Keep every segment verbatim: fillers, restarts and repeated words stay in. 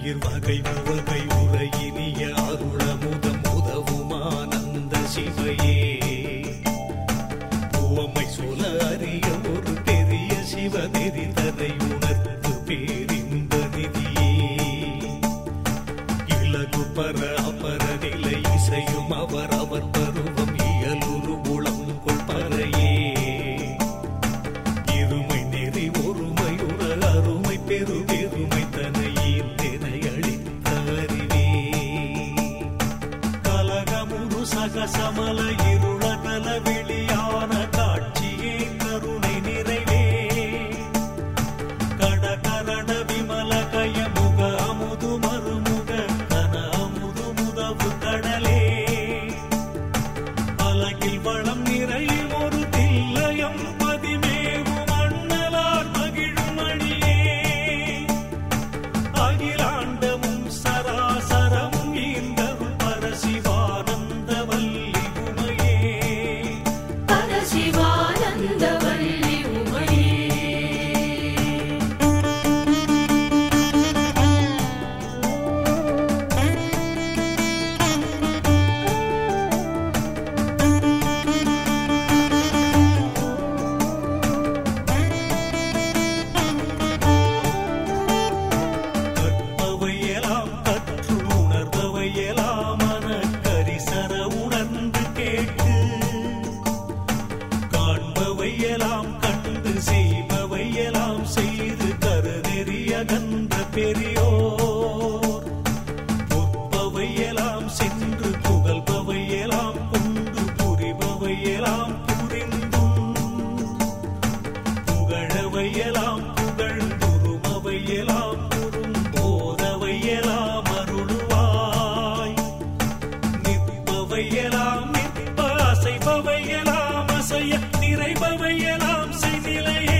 உயிர் வகை உவகை உரையினிய அருளமுதம் உதவுமானந்த சிவையே உவமை சொல்ல அறிய ஒரு பெரிய சிவநெறி தன்னை உணர்ந்து பேரின்ப நிதியே இலகு பர அபர நிலை இசையும் அவர் அவர் பருவம் இயலுரு உளங்கொள் பறையே இருமை நெறி ஒருமை உற அருமை பெரு பெருமை தனை ஈந்தனை அளித்த அறிவே கலகமுரு சகசமல இருளகல வெளியான காட்சியே கருணை நிறைவே கடகரட விமல கய முக அமுது மறுமுக கன அமுது முதவு கடலே அலகில் வளம் நிறையும் ஒரு தில்லையம் பதிமேவும் அண்ணலார் மகிழும் அணியே அகிலாண்டமும் சராசரமும் ஈந்தருள் பரசிவானந்த வல்லி உமையே பரசிவானந்த வல்லி உமையே கற்பவையெல்லாம் கற்று உணர்பவையெல்லாம் மனக்கரிசர உணர்ந்து கேட்டு காண்பவையெல்லாம் கண்டு செய்பவையெல்லாம் செய்து கருநெறிய கன்ற பெரியோர் புற்பவையெல்லாம் சென்று புகழ்பவையெல்லாம் கொண்டு புரிபவையெல்லாம் புரிந்தும் புகழவையெல்லாம் புகழ்ந்துருமவையெல்லாம் புரும் போதவையெல்லாம் அருளுவாய் நிற்பவையெல்லாம் நிற்ப அசைபவையெல்லாம் அசைய நிறைபவையெல்லாம் செய்நிலையே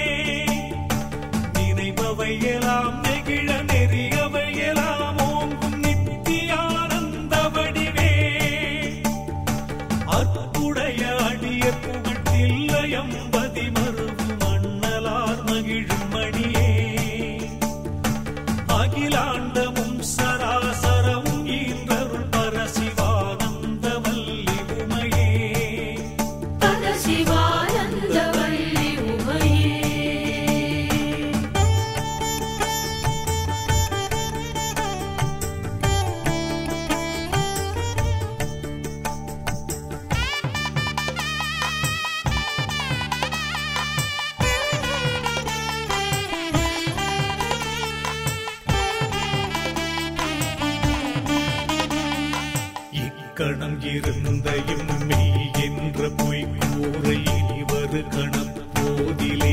நினைபவையெல்லாம் நெகிழ நெறியவையெல்லாம் ஓங்கும் நித்தியானந்த வடிவே அற்புடைய அடிய புகழ்த்தில்லையம் பதிமருவும் அண்ணலார் மகிழும் மணியே அகிலாண்டமும் சராசரமும் ஈன்றருள் பரசிவானந்த வல்லி உமையே பரசிவானந்த வல்லி உமையே இக்கணம் இருந்த மெய் என்ற பொய் கூற இனிவரு கணம் போதிலே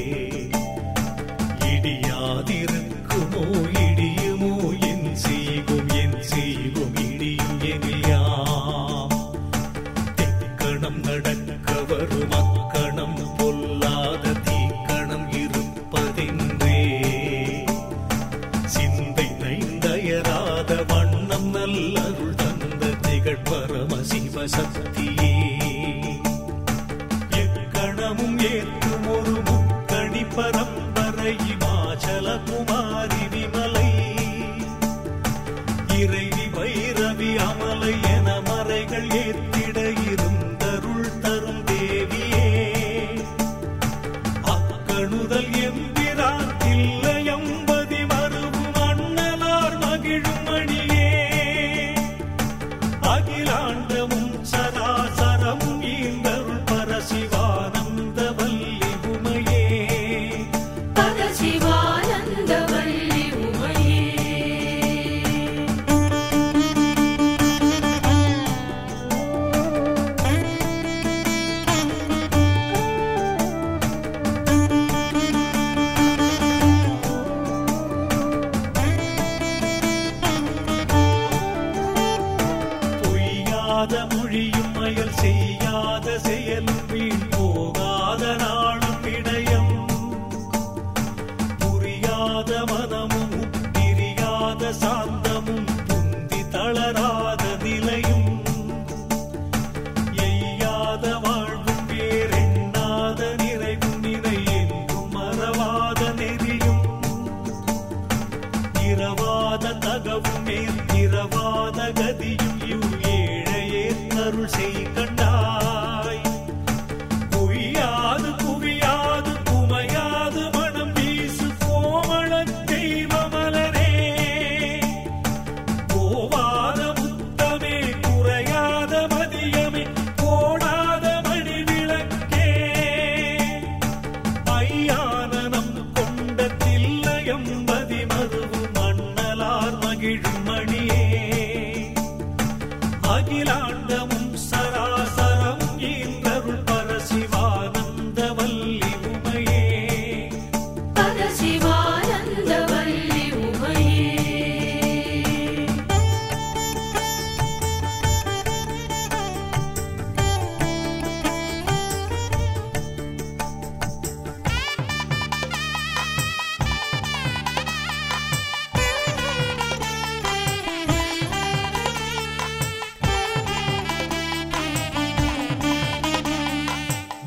இடியாதிருக்குமோ இடியுமோ என் செய்கும் என் செய்கும் இடியும் எனியாம் தெக்கணம் நடக்க வரும் அக்கணம் பொல்லாத தீக்கணம் இருப்பதென்றே சிந்தை நைந்தயராத வண்ணம் நல்லருள் தந்த திகழ் பரமசிவ சக்தியே எக்கணமும் ஏற்றும் ஒரு முக்கணி பரம்பரை இமாச்சல குமாரி விமலை இறைவி வைரவி அமலை என மறைகள் ஏத்திட இருந்தருள் தரும் தேவியே அக்கணுதல் எம்பிரான் தில்லையம்பதி மருவும் அண்ணலார் மகிழும் மணியே அகிலாண்டமும் சராசர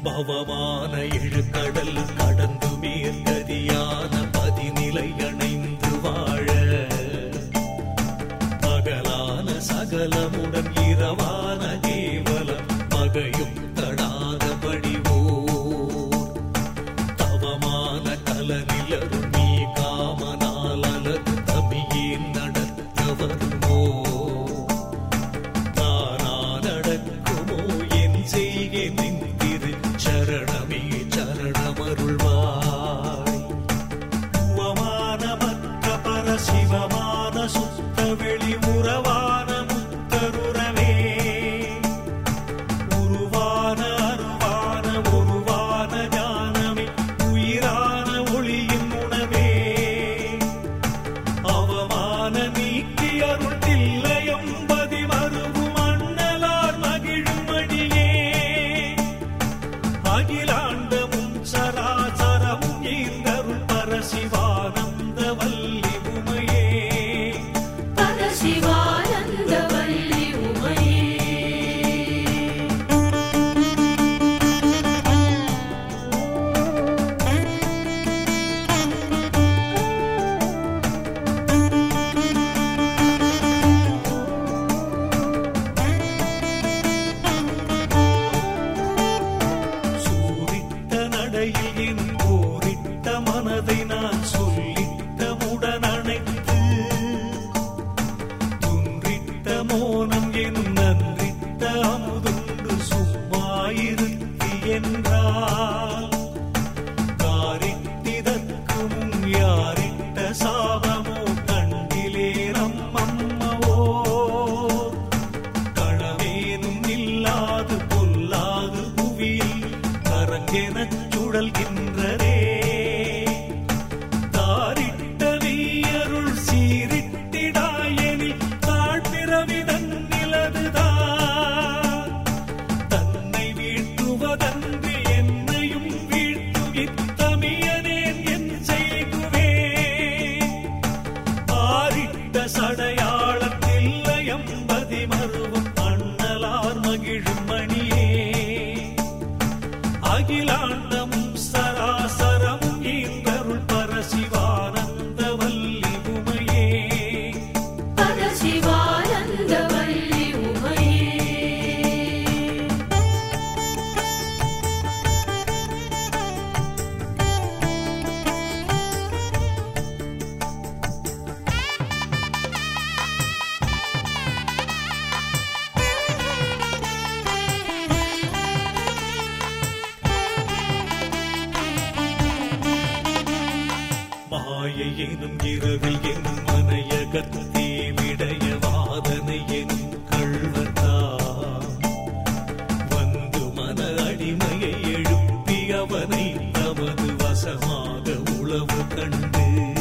பவமான எழுக்கடல் கடந்து மேற்கதியான பதிநிலை அணைந்து வாழ பகலான சகலமுடன் இரவான கேவலம் பகையும் தடாதபடி ஓர் தவமான கலனிலரும் நீ காமனால் அலது தமியேன் நடத்த வருமோ தானா நடக்குமோ என் செய்கை நின்றிரு சரணமே சரணமருள்வாய் உவமான மற்ற பரசிவமான சுத்த வெளி உறவான முத்தருறவே உருவான அருவான ஒருவான ஞானமே உயிரான ஒளியின் உணவே அவமான நீக்கி அருள் தில்லையம் பதி மருவும் அண்ணலார் மகிழும் அடியே அகிலாண்டமும் சராசரமும் ஈந்தருள் பரசிவானந்த வல்லி உமையே பரசிவானந்த வல்லி உமையே சூரிட்ட நடையில் என் போரிட்ட மனதை நான் சொல்லிட்ட உடன் அணைத்து துன்றிட்ட மோனம் என் நன்றிட்ட அமுதுண்டு சும்மாயிருத்தி என்றால் காரிட்டிதற்கு முன் யாரிட்ட சாபமோ கண்டிலே நம்மம்மவோ களவேனும் இல்லாது பொல்லாது புவியில் கரங்கெனச் சுழல்கின்றதே தாரிட்ட நீயருள் சீரிட்டிடாயெனில் தாழ்பிறவி தன்னிலதுதான் தன்னை வீழ்த்துவதன்றி என்னையும் வீழ்த்துகித்தமியனேன் என் செய்குவே ஆரிட்ட சடையாளத்தில்லையம் பதி மருவும் அண்ணலார் மகிழும் மணியே அகிலாண்டமும் சராசரமும் ஈந்தருள் பரசிவானந்த வல்லி உமையே பரசிவானந்த வல்லி உமையே மாயை எனும் இரவில் எனும் மனையகத்தே விடைய வாதனை எனும் கள்வர்தான் வந்து மன அடிமையை எழுப்பி அவனை தமது வசமாக உளவு கண்டு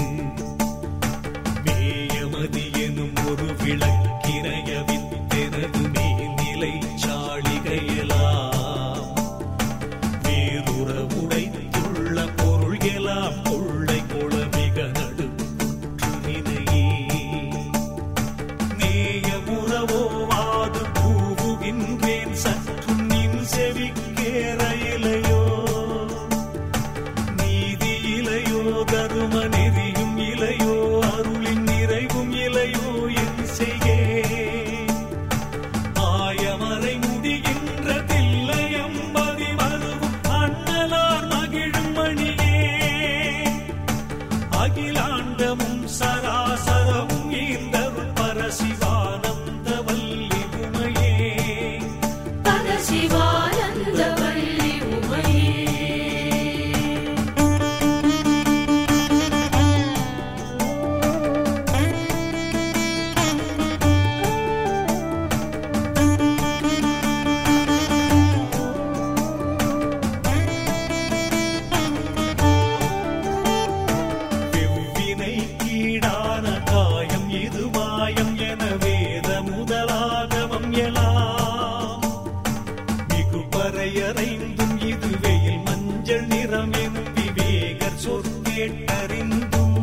மேயமதி எனும் ஒரு விளக்கினைய வித்தெனது மேல்நிலை சாளிகையெல்லாம் வேறுற உடைத்துள்ள பொருள் எல்லாம் கொள்ளை குளமிக நடுக்குற்று நினையே நேயமுறவோவாது கூவுகின்றேன் சற்றும் நின் செவிக்கேற இலையோ நீதி இலையோ தரும நெறியும் இலையோ அருளின் நிறைவும் இலையோ என் செய்கே ஆயமறை முடிகின்ற தில்லையம் பதி மருவும் அண்ணலார் மகிழும் மணியே அகிலாண்டமும் சராசரமும் ஈந்தருள் பரசிவானந்த வல்லி உமையே பரசிவானந்த வல்லி உமையே வெவ்வினை கீடான காயம் இது மாயம் என வேத முதலாகமம் எலாம் மிகு பறையறைந்தும் இது வெயில் மஞ்சள் நிறம் எனும் விவேகர் சொற்கேட்டறிந்தும்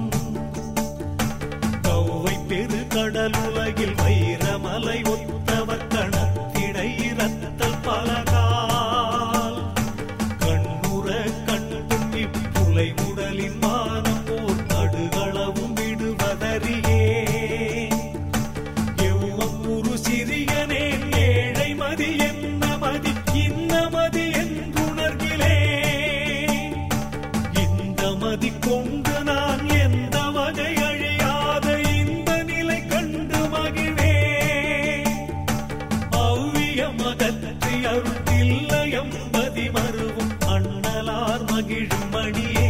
கௌவை பெரு கடலுலகில் வைரமலை ஒத்தவர் கணத்திடை இரத்தல் பலகால் மதி கொண்டு நான் எந்த வகை அழியாத இந்த நிலை கண்டு மகிழ்வே அவ்விய மகற்றி அருட்டில்லையம் மதி மருவும் அண்ணலார் மகிழும் மணியே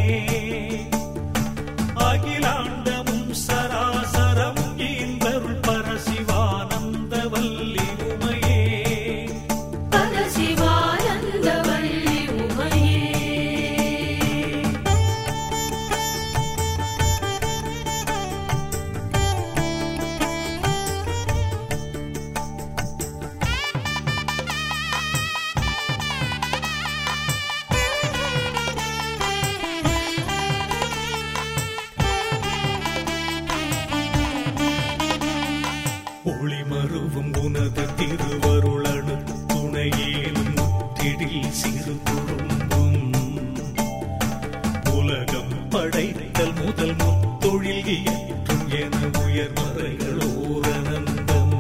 அகிலாண்டமும் சராசரம் ஈந்தருள் பரசிவானந்த வல்லி உமையே பரசிவானந்த வல்லி உமையே ஒளிமருவும் உனது திருவருளனு துணையேனும் முற்றிடில் சிறு குறும்பும் உலகம் படைத்தல் முதல் முத்தொழில் இயற்றும் என உயர்மறைகள் ஓரனந்தம்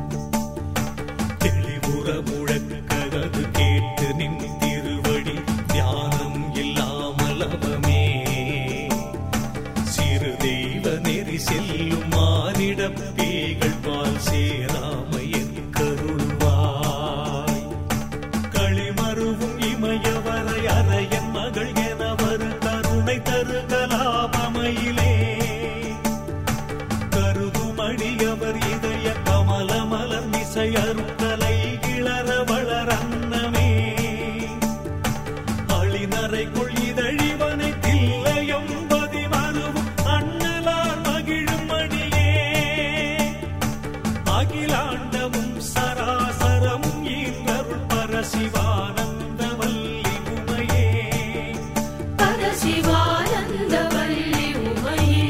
தெளிவுற முழக்கது கேட்டு நின் திருவடி தியானம் இல்லாமல் அவமே சிறு தெய்வ நெறி செல்லும் மானிட பேய்கள் பால் சேராமையன் கருள்வாய் களிமருவும் இமயவரை அரையன் மகள் எனவர் கருணை தருகலாமமையிலே கருதுமடியவர் இதய கமல மலர் மிசை அருக்கலை கிளற வளரன்னமே அழிநரைக்குள் இதழிவனை தில்லையம் பதி மருவும் அண்ணலார் மகிழும் மணியே அகிலாண்டமும் சராசரமும் ஈந்தருள் பரசிவானந்த வல்லி உமையே பரசிவானந்த வல்லி உமையே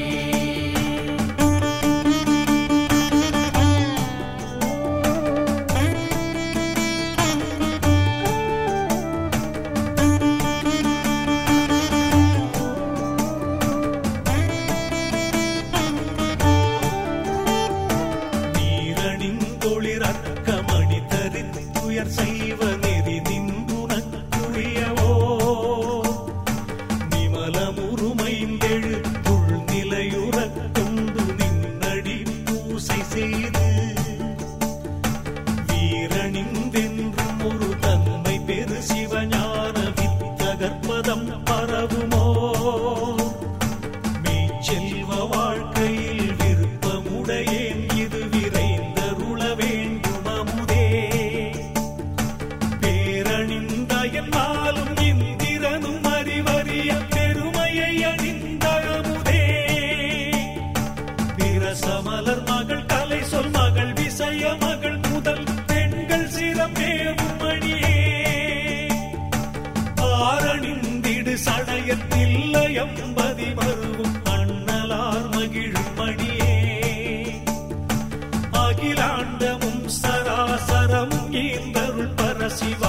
நீரணிந்தொளிரக்கமணி தரித்துயர் செய்வ நெறி நின்றுனக்குரியவோ நிமலமுருமைந்தெழுத்துள் நிலையுறக் கொண்டு நின்னடி பூசை செய்து வீரணிந்தென்றும் ஒரு தன்மை பெரு சிவஞான வித்தகற்பதம் பரவுமோ மெய்ச்செல்வ வாழ்க்கையில் விருப்பமுடையேன் இது விரைந்தருள வேண்டும் அமுதே பேரணிந்தயன் மாலும் இந்திரனும் அறிவறிய பெருமையை அணிந்த அமுதே பிரசமலர் மகள் கலை சொல் மகள் விசய மகள் முதல் பெண்கள் சிறப்பேவும் மணியே ஆரணிந்திடு சடையத்தில்லையம் பதி மருவும் அண்ணலார் மகிழும் மணியே அகிலாண்டமும் சராசரமும் ஈந்தருள் பரசிவா